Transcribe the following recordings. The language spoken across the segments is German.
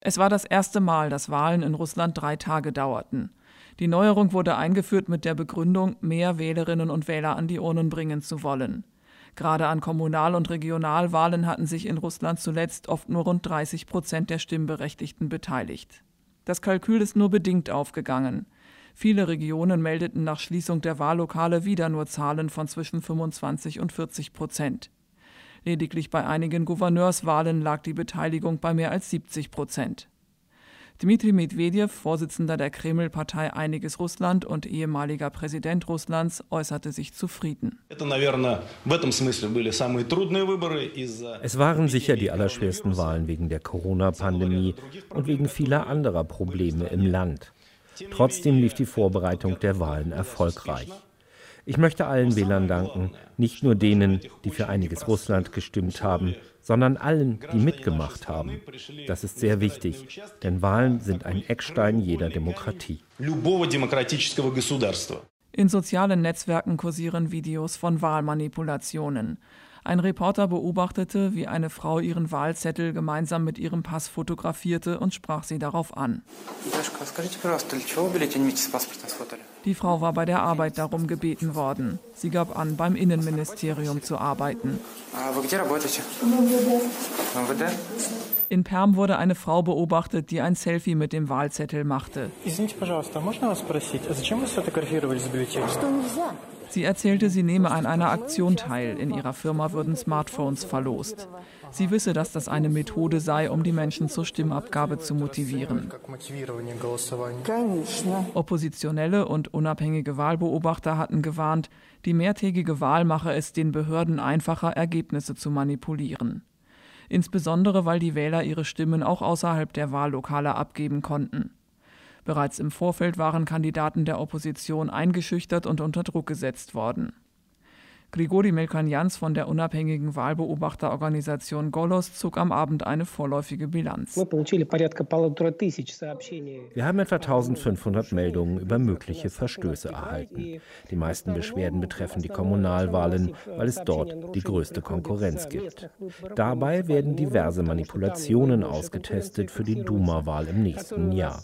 Es war das erste Mal, dass Wahlen in Russland 3 Tage dauerten. Die Neuerung wurde eingeführt mit der Begründung, mehr Wählerinnen und Wähler an die Urnen bringen zu wollen. Gerade an Kommunal- und Regionalwahlen hatten sich in Russland zuletzt oft nur rund 30% der Stimmberechtigten beteiligt. Das Kalkül ist nur bedingt aufgegangen. Viele Regionen meldeten nach Schließung der Wahllokale wieder nur Zahlen von zwischen 25 und 40%. Lediglich bei einigen Gouverneurswahlen lag die Beteiligung bei mehr als 70%. Dmitri Medwedew, Vorsitzender der Kreml-Partei Einiges Russland und ehemaliger Präsident Russlands, äußerte sich zufrieden. Es waren sicher die allerschwersten Wahlen wegen der Corona-Pandemie und wegen vieler anderer Probleme im Land. Trotzdem lief die Vorbereitung der Wahlen erfolgreich. Ich möchte allen Wählern danken, nicht nur denen, die für Einiges Russland gestimmt haben, sondern allen, die mitgemacht haben. Das ist sehr wichtig, denn Wahlen sind ein Eckstein jeder Demokratie. In sozialen Netzwerken kursieren Videos von Wahlmanipulationen. Ein Reporter beobachtete, wie eine Frau ihren Wahlzettel gemeinsam mit ihrem Pass fotografierte und sprach sie darauf an. Die Frau war bei der Arbeit darum gebeten worden. Sie gab an, beim Innenministerium zu arbeiten. In Perm wurde eine Frau beobachtet, die ein Selfie mit dem Wahlzettel machte. Sie erzählte, sie nehme an einer Aktion teil. In ihrer Firma würden Smartphones verlost. Sie wisse, dass das eine Methode sei, um die Menschen zur Stimmabgabe zu motivieren. Oppositionelle und unabhängige Wahlbeobachter hatten gewarnt, die mehrtägige Wahl mache es den Behörden einfacher, Ergebnisse zu manipulieren. Insbesondere, weil die Wähler ihre Stimmen auch außerhalb der Wahllokale abgeben konnten. Bereits im Vorfeld waren Kandidaten der Opposition eingeschüchtert und unter Druck gesetzt worden. Grigori Melkonjans von der unabhängigen Wahlbeobachterorganisation Golos zog am Abend eine vorläufige Bilanz. Wir haben etwa 1500 Meldungen über mögliche Verstöße erhalten. Die meisten Beschwerden betreffen die Kommunalwahlen, weil es dort die größte Konkurrenz gibt. Dabei werden diverse Manipulationen ausgetestet für die Duma-Wahl im nächsten Jahr.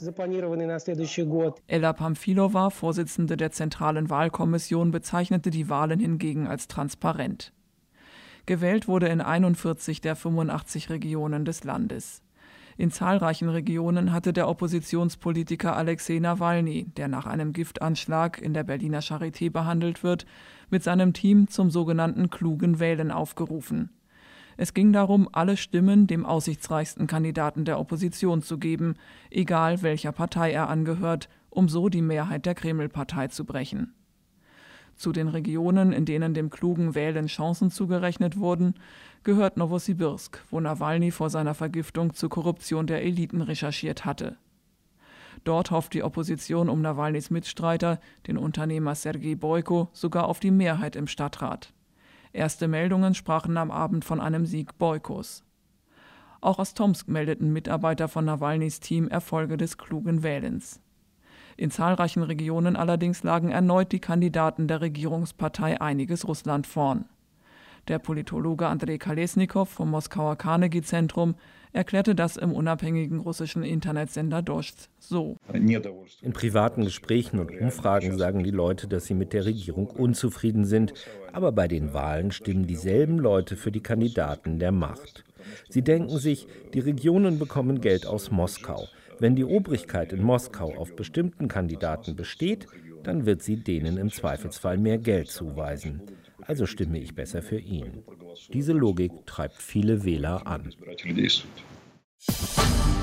Ella Pamfilova, Vorsitzende der Zentralen Wahlkommission, bezeichnete die Wahlen hingegen als transparent. Gewählt wurde in 41 der 85 Regionen des Landes. In zahlreichen Regionen hatte der Oppositionspolitiker Alexei Nawalny, der nach einem Giftanschlag in der Berliner Charité behandelt wird, mit seinem Team zum sogenannten klugen Wählen aufgerufen. Es ging darum, alle Stimmen dem aussichtsreichsten Kandidaten der Opposition zu geben, egal welcher Partei er angehört, um so die Mehrheit der Kreml-Partei zu brechen. Zu den Regionen, in denen dem klugen Wählen Chancen zugerechnet wurden, gehört Nowosibirsk, wo Nawalny vor seiner Vergiftung zur Korruption der Eliten recherchiert hatte. Dort hofft die Opposition um Nawalnys Mitstreiter, den Unternehmer Sergei Boyko, sogar auf die Mehrheit im Stadtrat. Erste Meldungen sprachen am Abend von einem Sieg Boykos. Auch aus Tomsk meldeten Mitarbeiter von Nawalnys Team Erfolge des klugen Wählens. In zahlreichen Regionen allerdings lagen erneut die Kandidaten der Regierungspartei Einiges Russland vorn. Der Politologe Andrei Kolesnikow vom Moskauer Carnegie-Zentrum erklärte das im unabhängigen russischen Internetsender Dost so. In privaten Gesprächen und Umfragen sagen die Leute, dass sie mit der Regierung unzufrieden sind, aber bei den Wahlen stimmen dieselben Leute für die Kandidaten der Macht. Sie denken sich, die Regionen bekommen Geld aus Moskau. Wenn die Obrigkeit in Moskau auf bestimmten Kandidaten besteht, dann wird sie denen im Zweifelsfall mehr Geld zuweisen. Also stimme ich besser für ihn. Diese Logik treibt viele Wähler an.